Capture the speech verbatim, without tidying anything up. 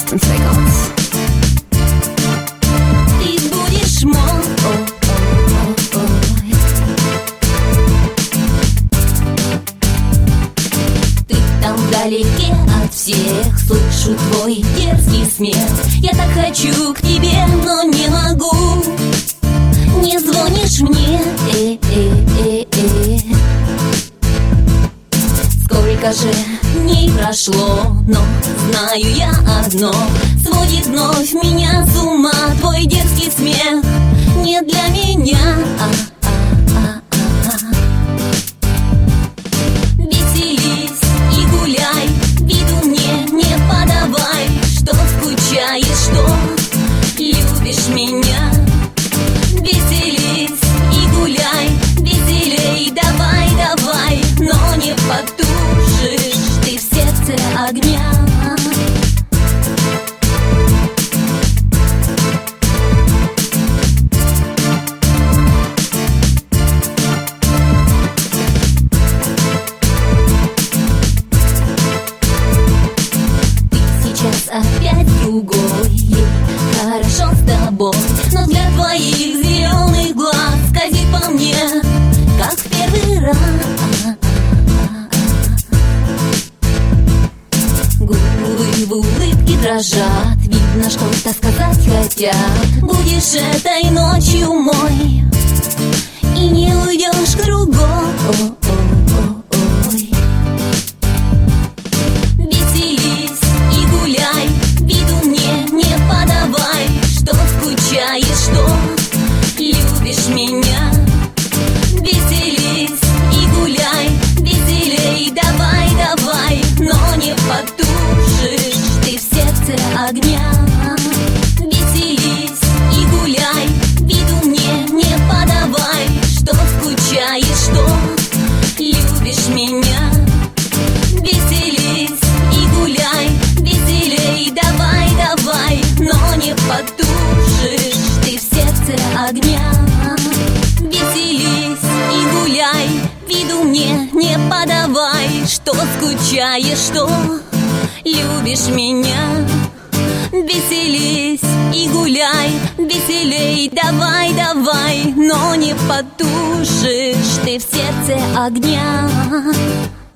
Distance Records. Ты будешь мой. Ты там вдалеке от всех, слышу твой дерзкий смех. Я так хочу к тебе, но не могу. Не звонишь мне, э-э-э-э. Сколько же дней прошло, но знаю я одно: сводит вновь меня с ума твой дерзкий смех. Не для меня, а-а-а-а. Веселись и гуляй, виду мне не подавай, что скучаешь, что любишь меня. Веселись и гуляй, веселей, давай, давай, но не потушишь ты в сердце огня. Ты сейчас опять другой, ей хорошо с тобой, но взгляд твоих зеленых глаз скользит по мне, как в первый раз. Губы в улыбке дрожат, видно, что-то сказать хотят. Будешь этой ночью мой и не уйдешь к другой. Веселись и гуляй, виду мне не подавай, что скучаешь, что любишь меня. Веселись и гуляй, веселей, давай, давай, но не потушишь ты в сердце огня. Веселись и гуляй, виду мне не подавай, что скучаешь, что любишь меня. Веселись и гуляй, веселей, давай, давай, но не потушишь ты в сердце огня. Веселись и гуляй, виду мне не подавай, что скучаешь, что любишь меня. Веселись и гуляй, веселей, давай, давай, но не потушишь ты в сердце огня.